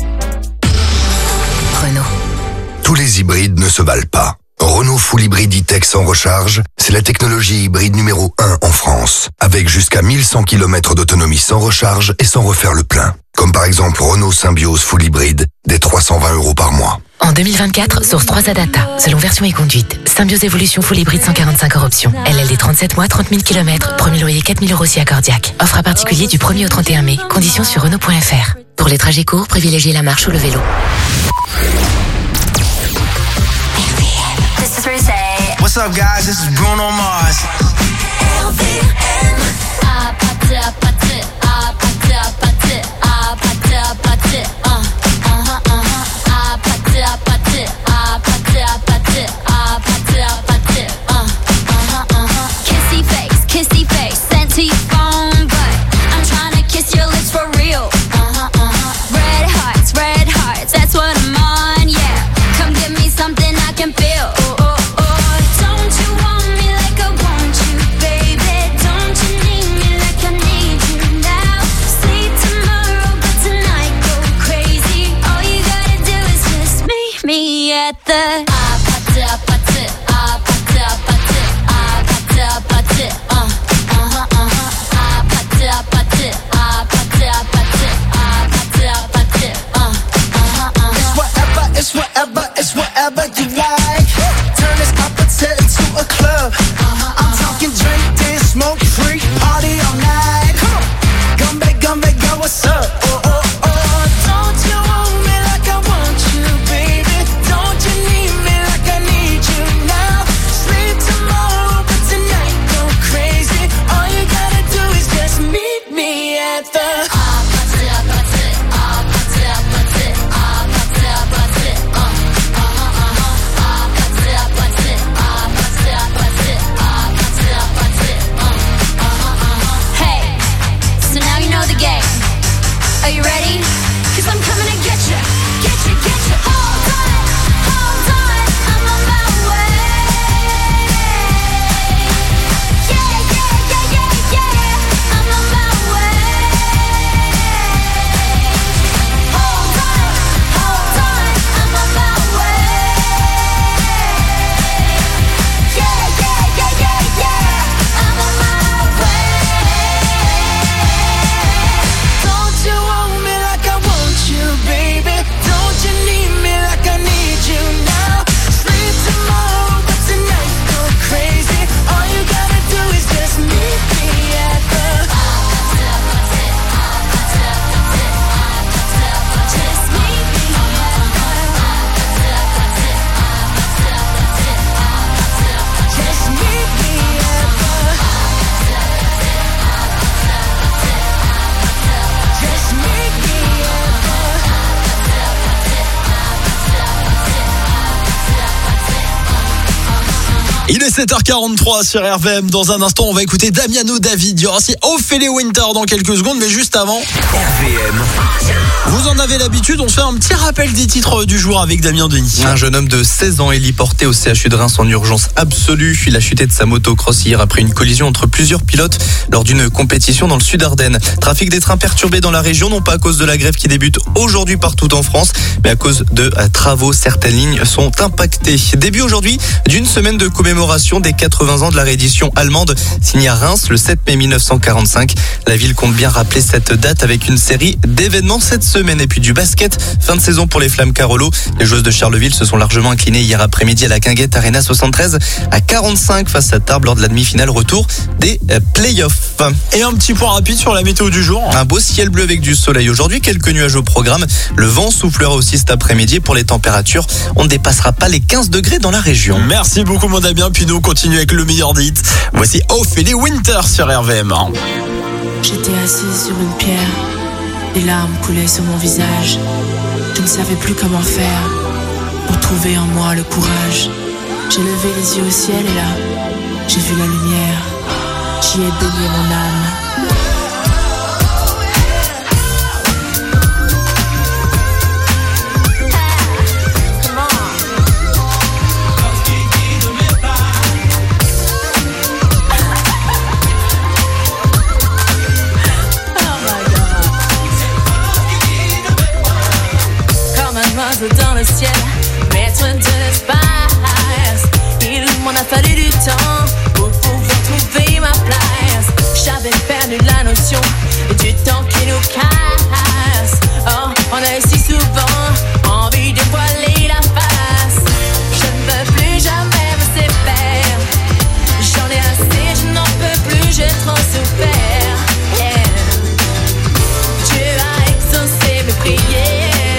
Renault. Tous les hybrides ne se valent pas. Renault Full Hybrid E-Tech sans recharge, c'est la technologie hybride numéro un en France, avec jusqu'à mille cent kilomètres d'autonomie sans recharge et sans refaire le plein. Comme par exemple Renault Symbiose Full Hybrid, des trois cent vingt euros par mois. En deux mille vingt-quatre, source trois A Data, selon version et conduite. Symbiose Evolution Full Hybrid cent quarante-cinq hors option. L L D trente-sept mois, trente mille kilomètres, premier loyer quatre mille euros si accordiaque. Offre à particulier du premier au trente et un mai. Conditions sur Renault point F R. Pour les trajets courts, privilégiez la marche ou le vélo. What's up, guys? This is Bruno Mars. Kissy face, kissy face, sent to your phone, but I'm trying to kiss your lips for real. Red hearts, red hearts, that's what I'm on, yeah. Come give me something I can feel. At the It's whatever, it's whatever you like. Turn this opposite into a club. I'm ready? 'Cause I'm coming to get you, get you, get you. Hold on, hold on, I'm on my way. Yeah, yeah, yeah, yeah, yeah, I'm on my way. Hold on, hold on, I'm on my way. Yeah, yeah, yeah, yeah, yeah, I'm on my way. Don't you want me like I want you, baby? Don't you need me like I need you now? Sleep tomorrow, but tonight go crazy. All you gotta do is just meet me at the just meet me just meet me at the just meet me Il est sept heures quarante-trois sur R V M. Dans un instant, on va écouter Damiano David. Il y aura aussi Ophélie Winter dans quelques secondes, mais juste avant, R V M. vous en avez l'habitude, on se fait un petit rappel des titres du jour avec Damien Denis. Un jeune homme de seize ans est héliporté au C H U de Reims en urgence absolue. Il a chuté de sa motocross hier après une collision entre plusieurs pilotes lors d'une compétition dans le sud Ardennes. Trafic des trains perturbé dans la région, non pas à cause de la grève qui débute aujourd'hui partout en France, mais à cause de euh, travaux. Certaines lignes sont impactées. Début aujourd'hui d'une semaine de commémoration des quatre-vingts ans de la réédition allemande signée à Reims le sept mai mille neuf cent quarante-cinq. La ville compte bien rappeler cette date avec une série d'événements cette semaine. Et puis du basket, fin de saison pour les Flammes Carolo. Les joueuses de Charleville se sont largement inclinées hier après-midi à la Guinguette Arena soixante-treize à quarante-cinq face à Tarbes lors de la demi-finale retour des euh, playoffs. Et un petit point rapide sur la météo du jour. Un beau ciel bleu avec du soleil aujourd'hui, quelques nuages au programme. Le vent soufflera aussi cet après-midi. Pour les températures, on ne dépassera pas les quinze degrés dans la région. Merci beaucoup mon Damien, puis nous on continue avec le meilleur des hits. Voici Ophélie Winter sur R V M. J'étais assise sur une pierre, des larmes coulaient sur mon visage. Je ne savais plus comment faire pour trouver en moi le courage. J'ai levé les yeux au ciel et là, j'ai vu la lumière. J'y ai baigné mon âme. Dans le ciel, maître de l'espace. Il m'en a fallu du temps pour pouvoir trouver ma place. J'avais perdu la notion du temps qui nous casse. Oh, on a si souvent envie de voiler la face. Je ne veux plus jamais me séparer. J'en ai assez, je n'en peux plus, j'ai trop souffert. Yeah. Dieu a exaucé mes prières.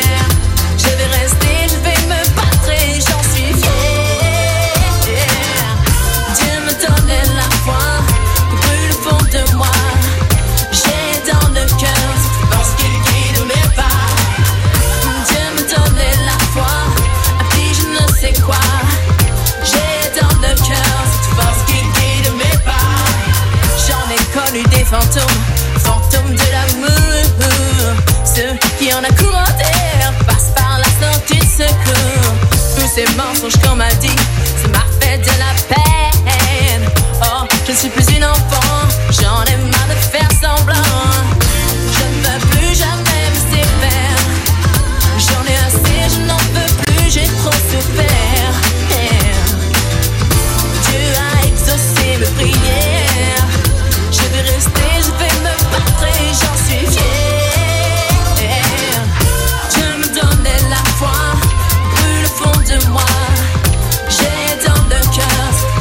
Fantômes, fantômes de l'amour. Ceux qui en a courant d'air passent par la sortie de secours. Tous ces mensonges qu'on m'a dit, ça m'a fait de la peine. Oh, je ne suis plus une enfant, j'en ai marre de faire semblant. Je ne veux plus jamais me séparer. J'en ai assez, je n'en peux plus, j'ai trop souffert. Yeah. Dieu a exaucé mes prières. Je vais rester, je vais me battre et j'en suis fier. Dieu me donnait la foi, brûle au fond de moi. J'ai dans le cœur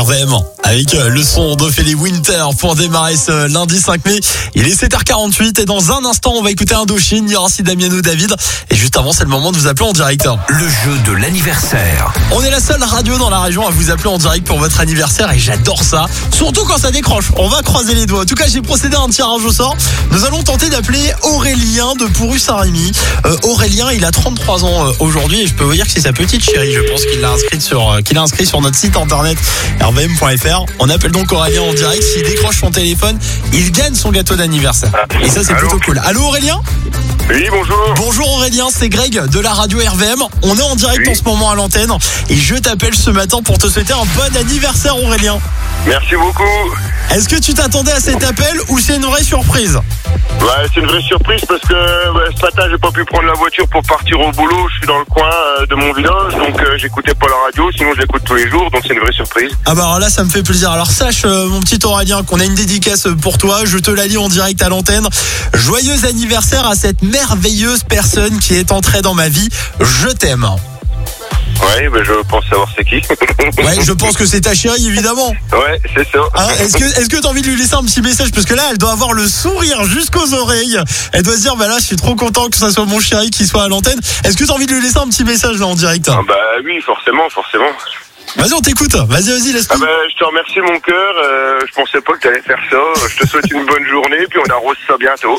R V M avec le son d'Ophélie Winter pour démarrer ce lundi cinq mai. Il est sept heures quarante-huit et dans un instant, on va écouter Indochine. Il y aura aussi Damiano David. Et juste avant, c'est le moment de vous appeler en direct. Le jeu de l'anniversaire. On est la seule radio dans la région à vous appeler en direct pour votre anniversaire et j'adore ça. Surtout quand ça décroche. On va croiser les doigts. En tout cas, j'ai procédé à un tirage au sort. Nous allons tenter d'appeler Aurélien de Pourru-Saint-Rémy. Euh, Aurélien, il a trente-trois ans euh, aujourd'hui et je peux vous dire que c'est sa petite chérie. Je pense qu'il l'a inscrit sur, euh, qu'il a inscrit sur notre site internet r v m point f r. On appelle donc Aurélien en direct. S'il décroche son téléphone, il gagne son gâteau d'anniversaire. Et ça, c'est Allô plutôt cool. Allô Aurélien ? Oui, bonjour. Bonjour Aurélien, c'est Greg de la radio R V M. On est en direct oui. en ce moment à l'antenne et je t'appelle ce matin pour te souhaiter un bon anniversaire Aurélien. Merci beaucoup. Est-ce que tu t'attendais à cet appel ou c'est une vraie surprise ? Ouais, c'est une vraie surprise parce que ouais, ce matin j'ai pas pu prendre la voiture pour partir au boulot. Je suis dans le coin euh, de mon village, donc euh, j'écoutais pas la radio, sinon je l'écoute tous les jours, donc c'est une vraie surprise. Ah bah alors là ça me fait plaisir. Alors sache euh, mon petit Aurélien qu'on a une dédicace pour toi, je te la lis en direct à l'antenne. Joyeux anniversaire à cette merveilleuse personne qui est entrée dans ma vie. Je t'aime. Ouais, ben je pense savoir c'est qui. Ouais, je pense que c'est ta chérie, évidemment. Ouais, c'est ça. Hein, est-ce que est-ce que t'as envie de lui laisser un petit message parce que là, elle doit avoir le sourire jusqu'aux oreilles. Elle doit se dire, bah là, je suis trop content que ça soit mon chéri qui soit à l'antenne. Est-ce que t'as envie de lui laisser un petit message là en direct ? Ah bah oui, forcément, forcément. Vas-y, on t'écoute. Vas-y, vas-y, laisse-nous. Ah bah, je te remercie, mon cœur. Euh, je pensais pas que t'allais faire ça. Je te souhaite une bonne journée, puis on arrose ça bientôt.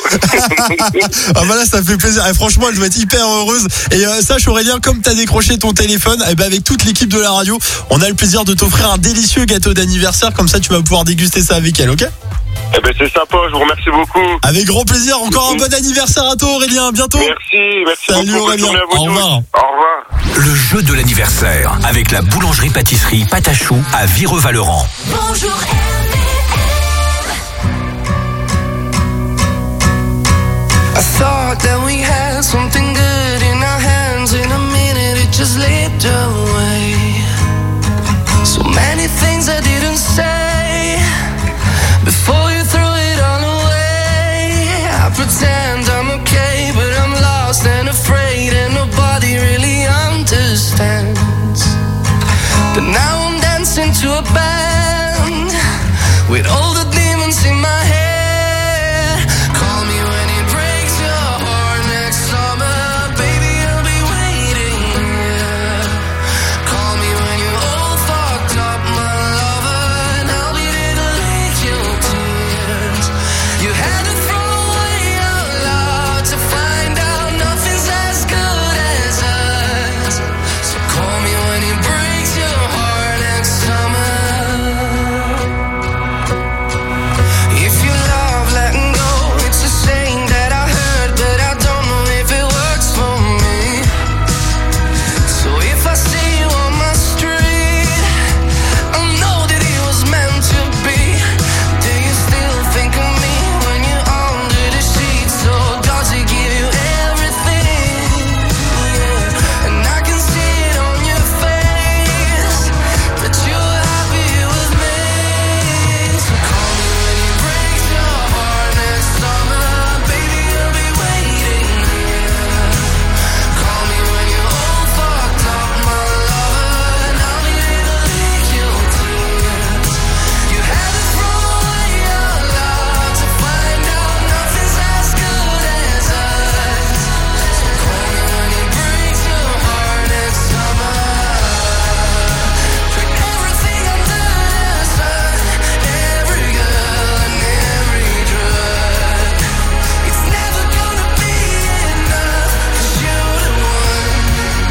Ah bah là, ça fait plaisir. Et franchement, elle doit être hyper heureuse. Et euh, sache, Aurélien, comme t'as décroché ton téléphone, et ben avec toute l'équipe de la radio, on a le plaisir de t'offrir un délicieux gâteau d'anniversaire. Comme ça, tu vas pouvoir déguster ça avec elle, ok ? Eh ben c'est sympa, je vous remercie beaucoup. Avec grand plaisir, encore un bon anniversaire à toi Aurélien, à bientôt. Merci, merci Salut beaucoup. Aurélien, Bonne journée à vous au revoir. tous. Au revoir. Le jeu de l'anniversaire avec la boulangerie-pâtisserie Patachou à Vireux-Valeurans. Bonjour I thought that we had something good in our hands. In a minute it just slipped away. So many things I didn't say before you threw it all away. I pretend I'm okay, but I'm lost and afraid, and nobody really understands. But now I'm dancing to a band with all the demons in my head. Call me when it breaks your heart next summer, baby, I'll be waiting here. Call me when you're all fucked up, my lover, and I'll be there to lick your tears. You had to throw away your love to find out nothing's as good as us. So call me when it breaks your heart next summer. If you love letting go, it's a saying that I heard, but I don't know if it works for me. So if I see you on my street, I know that it was meant to be. Do you still think of me when you're under the sheets? Or does it give you everything? Yeah. And I can see it on your face that you're happy with me. So call me when it breaks your heart next summer, baby, I'll be waiting here. Call me when you're all fucked up, my lover, and I'll be there to lick your tears. You had to throw away your love to find out nothing's as good as us. So call me when it breaks your heart next summer. Put everything under the sun, every girl and every drug. It's never gonna be enough, 'cause you're the one.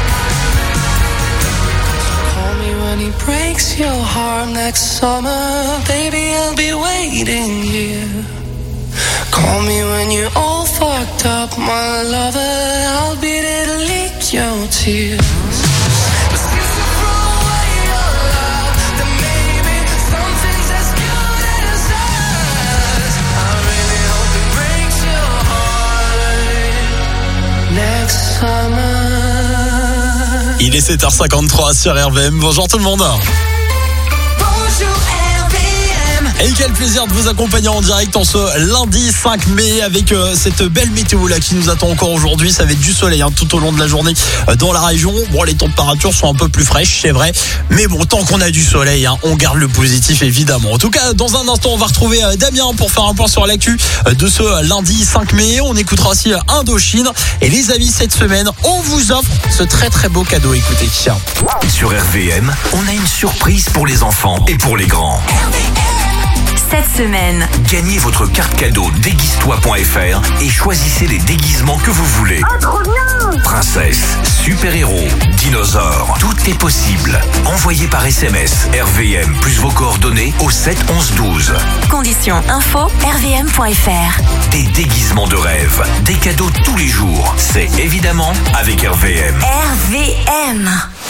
Call me when he breaks your heart next summer, baby, I'll be waiting here. Call me when you're all fucked up, my lover, I'll be there to lick your tears. But since you threw away your love, then maybe something's as good as us. I really hope it breaks your heart next summer. Il est sept heures cinquante-trois sur R V M. Bonjour tout le monde. Bonjour R V M. Et quel plaisir de vous accompagner en direct en ce lundi cinq mai avec euh, cette belle météo là qui nous attend encore aujourd'hui. Ça va être du soleil hein, tout au long de la journée euh, dans la région. Bon, les températures sont un peu plus fraîches, c'est vrai. Mais bon, tant qu'on a du soleil, hein, on garde le positif évidemment. En tout cas, dans un instant, on va retrouver euh, Damien pour faire un point sur l'actu euh, de ce lundi cinq mai. On écoutera aussi euh, Indochine. Et les amis, cette semaine, on vous offre ce très très beau cadeau. Écoutez, tiens. Sur R V M, on a une surprise pour les enfants et pour les grands. Cette semaine, Gagnez votre carte cadeau déguise-toi point f r et choisissez les déguisements que vous voulez. Oh, trop bien! Princesse, super-héros, dinosaures, tout est possible. Envoyez par S M S R V M plus vos coordonnées au sept onze douze. Conditions info r v m point f r. Des déguisements de rêve, des cadeaux tous les jours. C'est évidemment avec R V M. R V M.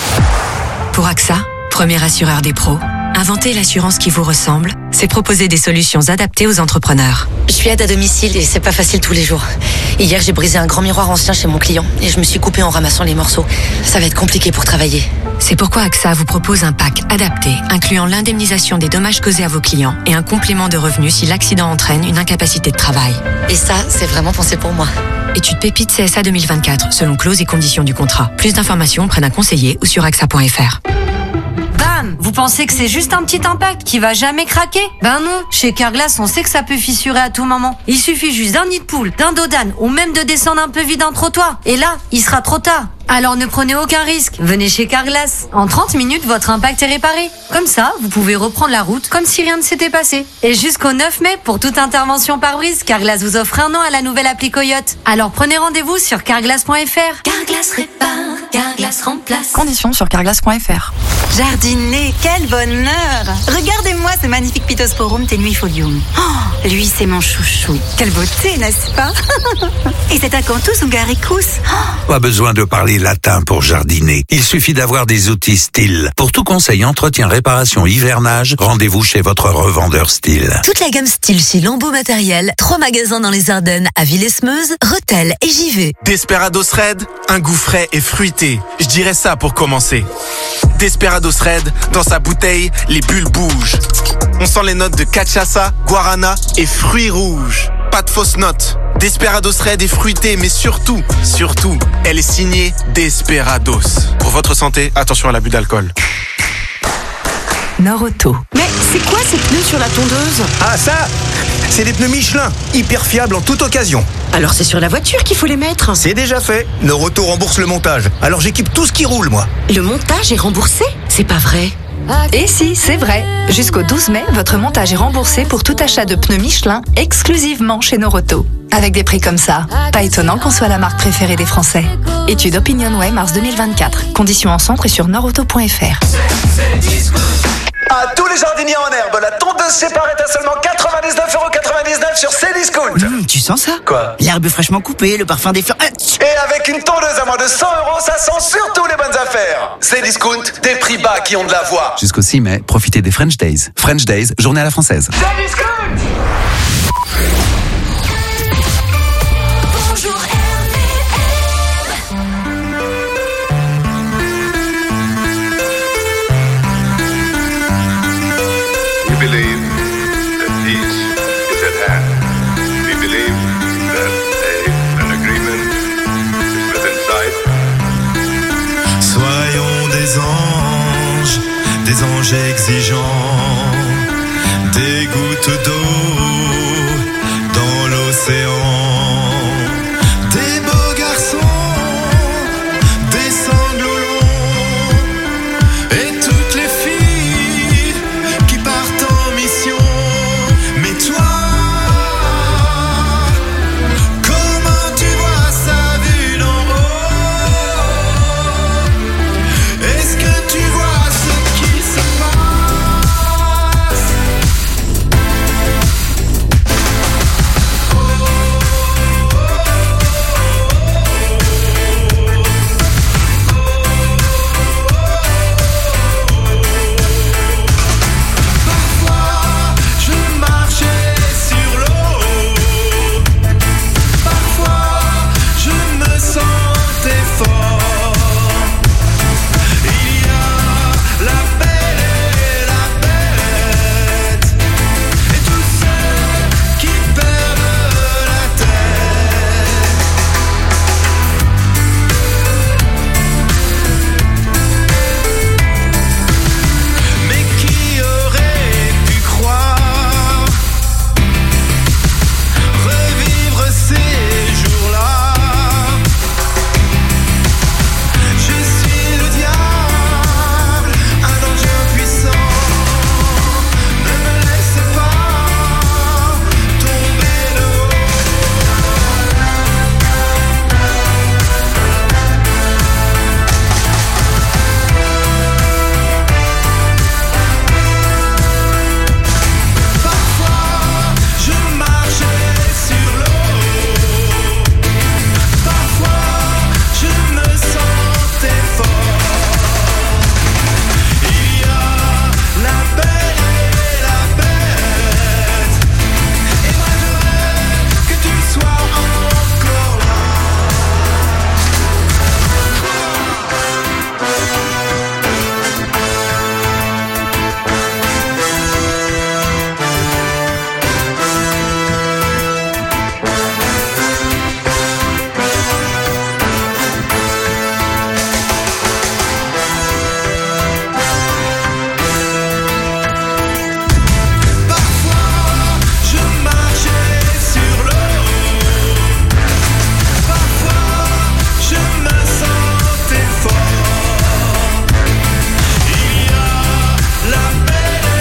Pour A X A, premier assureur des pros, inventer l'assurance qui vous ressemble, c'est proposer des solutions adaptées aux entrepreneurs. Je suis aide à domicile et c'est pas facile tous les jours. Hier, j'ai brisé un grand miroir ancien chez mon client et je me suis coupée en ramassant les morceaux. Ça va être compliqué pour travailler. C'est pourquoi A X A vous propose un pack adapté, incluant l'indemnisation des dommages causés à vos clients et un complément de revenus si l'accident entraîne une incapacité de travail. Et ça, c'est vraiment pensé pour moi. Étude Pépite C S A deux mille vingt-quatre, selon clauses et conditions du contrat. Plus d'informations auprès d'un conseiller ou sur A X A point F R. Bam! Vous pensez que c'est juste un petit impact qui va jamais craquer? Ben non, chez Carglass, on sait que ça peut fissurer à tout moment. Il suffit juste d'un nid de poule, d'un dos d'âne ou même de descendre un peu vite un trottoir. Et là, il sera trop tard. Alors ne prenez aucun risque, venez chez Carglass. En trente minutes, votre impact est réparé. Comme ça, vous pouvez reprendre la route comme si rien ne s'était passé. Et jusqu'au neuf mai, pour toute intervention par brise, Carglass vous offre un an à la nouvelle appli Coyote. Alors prenez rendez-vous sur carglass point f r. Carglass répare, Carglass remplace. Conditions sur carglass point f r. Jardiner, quel bonheur! Regardez-moi ce magnifique Pittosporum tenuifolium. Oh, lui, c'est mon chouchou. Quelle beauté, n'est-ce pas? Et cet acanthus hungaricus. Oh. Pas besoin de parler latin pour jardiner. Il suffit d'avoir des outils Stihl. Pour tout conseil, entretien, réparation, hivernage, rendez-vous chez votre revendeur Stihl. Toute la gamme Stihl chez Lambeau Matériel. Trois magasins dans les Ardennes, à Villesmeuse, Rethel et Givet. Desperados Red, un goût frais et fruité. Je dirais ça pour commencer. Desperados Red, dans sa bouteille, les bulles bougent. On sent les notes de cachaça, guarana et fruits rouges. Pas de fausses notes. Desperados Red est fruitée, mais surtout, surtout, elle est signée Desperados. Pour votre santé, attention à l'abus d'alcool. Norauto. Mais c'est quoi ces pneus sur la tondeuse? Ah ça, c'est des pneus Michelin, hyper fiables en toute occasion. Alors c'est sur la voiture qu'il faut les mettre? C'est déjà fait. Norauto rembourse le montage. Alors j'équipe tout ce qui roule, moi. Le montage est remboursé? C'est pas vrai. Et si, c'est vrai. Jusqu'au douze mai, votre montage est remboursé pour tout achat de pneus Michelin exclusivement chez Norauto. Avec des prix comme ça, pas étonnant qu'on soit la marque préférée des Français. Étude Opinionway mars deux mille vingt-quatre. Conditions en centre et sur norauto point f r. À tous les jardiniers en herbe, la tondeuse sépare est à seulement quatre-vingt-dix-neuf euros quatre-vingt-dix-neuf sur Cdiscount. Mmh, tu sens ça? Quoi? L'herbe fraîchement coupée, le parfum des fleurs. Et avec une tondeuse à moins de cent euros, ça sent surtout les bonnes affaires. Cdiscount, des prix bas qui ont de la voix. Jusqu'au six mai, profitez des French Days. French Days, journée à la française. Cdiscount. Bonjour We believe that peace is at hand. We believe that a, an agreement is within sight. Soyons des anges, des anges exigeants, des gouttes d'eau dans l'océan.